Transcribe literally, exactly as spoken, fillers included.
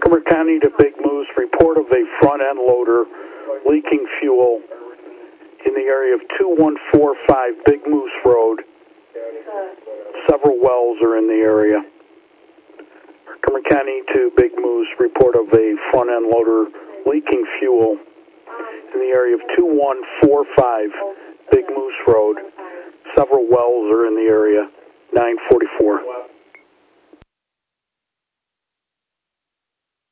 Herkimer County to Big Moose, report of a front-end loader leaking fuel in the area of two one four five Big Moose Road. Several wells are in the area. Herkimer County to Big Moose, report of a front-end loader leaking fuel in the area of two one four five Big Moose Road. Several wells are in the area. nine forty-four.